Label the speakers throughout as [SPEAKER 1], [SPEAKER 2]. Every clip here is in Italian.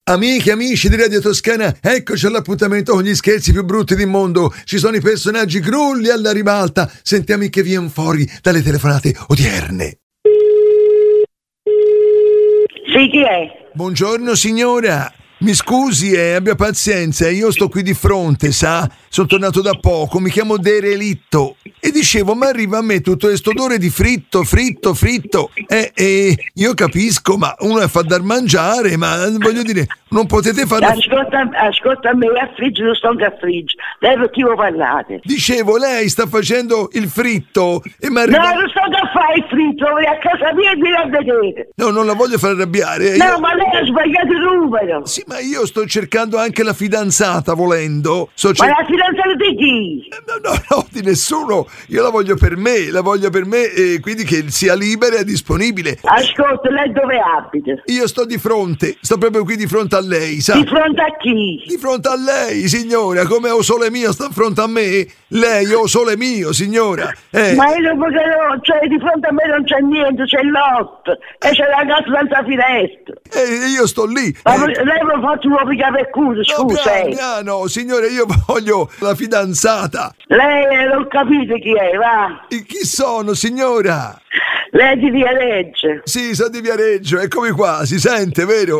[SPEAKER 1] Amiche, amici di Radio Toscana, eccoci all'appuntamento con gli scherzi più brutti del mondo. Ci sono i personaggi grulli alla ribalta. Sentiamo che viene fuori dalle telefonate odierne.
[SPEAKER 2] Sì, chi è?
[SPEAKER 1] Buongiorno signora. Mi scusi, abbia pazienza, io sto qui di fronte, sa? Sono tornato da poco, mi chiamo Derelitto. E dicevo, ma arriva a me tutto questo odore di fritto. Io capisco, ma uno è fa dar mangiare, ma voglio dire, non potete fare...
[SPEAKER 2] Ascolta me, a friggere non sto a friggere. Lei per chi vuoi parlate?
[SPEAKER 1] Dicevo, lei sta facendo il fritto e mi
[SPEAKER 2] No,
[SPEAKER 1] arriva...
[SPEAKER 2] non sto a fare il fritto, vai a casa mia e vieni a vedere.
[SPEAKER 1] No, non la voglio far arrabbiare.
[SPEAKER 2] No, ma lei ha sbagliato il numero.
[SPEAKER 1] Sì, ma io sto cercando anche la fidanzata, volendo.
[SPEAKER 2] Ma la fidanzata di chi?
[SPEAKER 1] No, di nessuno. Io la voglio per me, e quindi che sia libera e disponibile.
[SPEAKER 2] Ascolta, lei dove abita?
[SPEAKER 1] Io sto di fronte, sto proprio qui di fronte a lei, sa?
[SPEAKER 2] Di fronte a chi?
[SPEAKER 1] Di fronte a lei, signora, come o sole mio sta di fronte a me? Lei o sole mio, signora.
[SPEAKER 2] Ma io non posso, cioè di fronte a me non c'è niente, c'è l'otto e c'è la casa senza finestra.
[SPEAKER 1] Io sto lì.
[SPEAKER 2] Ma lei mi fa tu pigliare per culo, scusa.
[SPEAKER 1] No, signore, io voglio la fidanzata.
[SPEAKER 2] Lei non capite chi è, va?
[SPEAKER 1] E chi sono, signora?
[SPEAKER 2] Lei di Viareggio.
[SPEAKER 1] Sì, sono di Viareggio, eccomi qua, si sente, vero?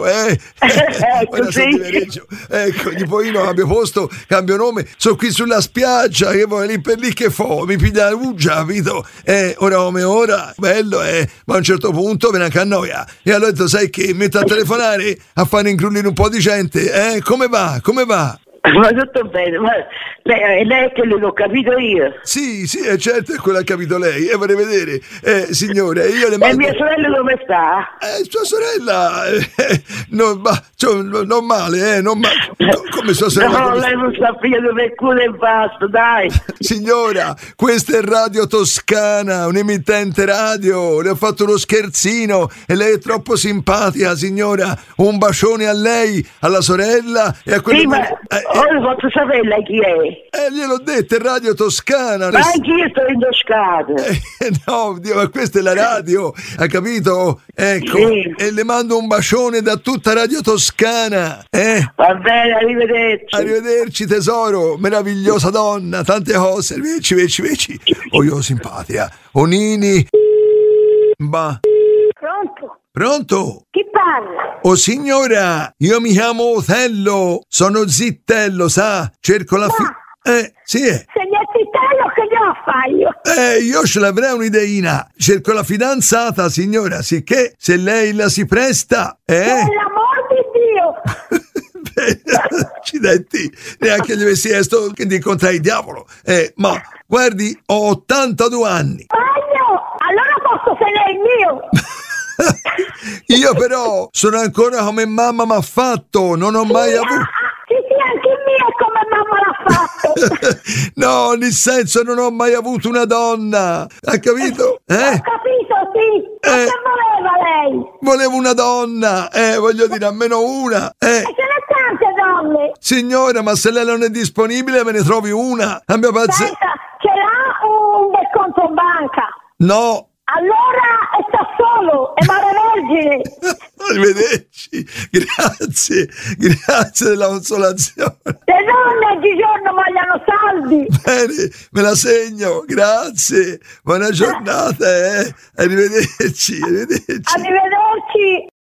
[SPEAKER 2] Ecco,
[SPEAKER 1] sono di Viareggio. Ecco, poi no, cambio posto, cambio nome, sono qui sulla spiaggia, che vuoi lì per lì che fo, mi piglia la uggia, capito? Ora come ora, bello, ma a un certo punto me ne annoia. E allora ho detto, sai che, metto a telefonare a fare ingrullire un po' di gente, Come va?
[SPEAKER 2] Ma tutto bene, ma lei che l'ho capito io.
[SPEAKER 1] Sì, certo è quello che ha capito lei, vorrei vedere. Signore, io le mando...
[SPEAKER 2] E mia sorella dove sta?
[SPEAKER 1] Sua sorella, non male, non male. Come sua sorella?
[SPEAKER 2] No, lei non sta pigliando per culo e basta, dai.
[SPEAKER 1] Signora, questa è Radio Toscana, un'emittente radio, le ho fatto uno scherzino e lei è troppo simpatica, signora. Un bacione a lei, alla sorella e a quello...
[SPEAKER 2] Sì, ma ora posso sapere lei chi è?
[SPEAKER 1] Gliel'ho detto, è Radio Toscana.
[SPEAKER 2] Ma anch'io sto in Toscana.
[SPEAKER 1] No, Dio, ma questa è la radio, ha capito? Ecco,
[SPEAKER 2] sì.
[SPEAKER 1] E le mando un bacione da tutta Radio Toscana.
[SPEAKER 2] Va bene, arrivederci.
[SPEAKER 1] Arrivederci tesoro, meravigliosa donna, tante cose, veci. Oh, io simpatica. Onini. Bah. Pronto?
[SPEAKER 3] Chi parla?
[SPEAKER 1] Oh signora, io mi chiamo Otello, sono zittello, sa? Cerco la sì.
[SPEAKER 3] Se mi è zittello che devo fare io?
[SPEAKER 1] Io ce l'avrei un'ideina. Cerco la fidanzata, signora, sicché se lei la si presta,
[SPEAKER 3] Per l'amor di Dio!
[SPEAKER 1] Accidenti, neanche gli avessi chiesto che di incontrare il diavolo. Ma guardi, ho 82 anni.
[SPEAKER 3] Bagno! Allora posso se lei è mio!
[SPEAKER 1] Io però sono ancora come mamma m'ha fatto, non ho mai avuto...
[SPEAKER 3] Sì, anche il mio è come mamma l'ha fatto!
[SPEAKER 1] No, nel senso non ho mai avuto una donna, ha capito?
[SPEAKER 3] Ho capito, sì! Che voleva lei?
[SPEAKER 1] Volevo una donna, voglio dire, almeno una,
[SPEAKER 3] E ce ne tante donne!
[SPEAKER 1] Signora, ma se lei non è disponibile me ne trovi una, abbia pazienza.
[SPEAKER 3] Senta, ce l'ha un bel conto in banca?
[SPEAKER 1] No.
[SPEAKER 3] Allora sta solo, è mare vergine.
[SPEAKER 1] Arrivederci, grazie della consolazione.
[SPEAKER 3] Le donne di giorno vogliono soldi.
[SPEAKER 1] Bene, me la segno, grazie, buona giornata, arrivederci.
[SPEAKER 3] Arrivederci.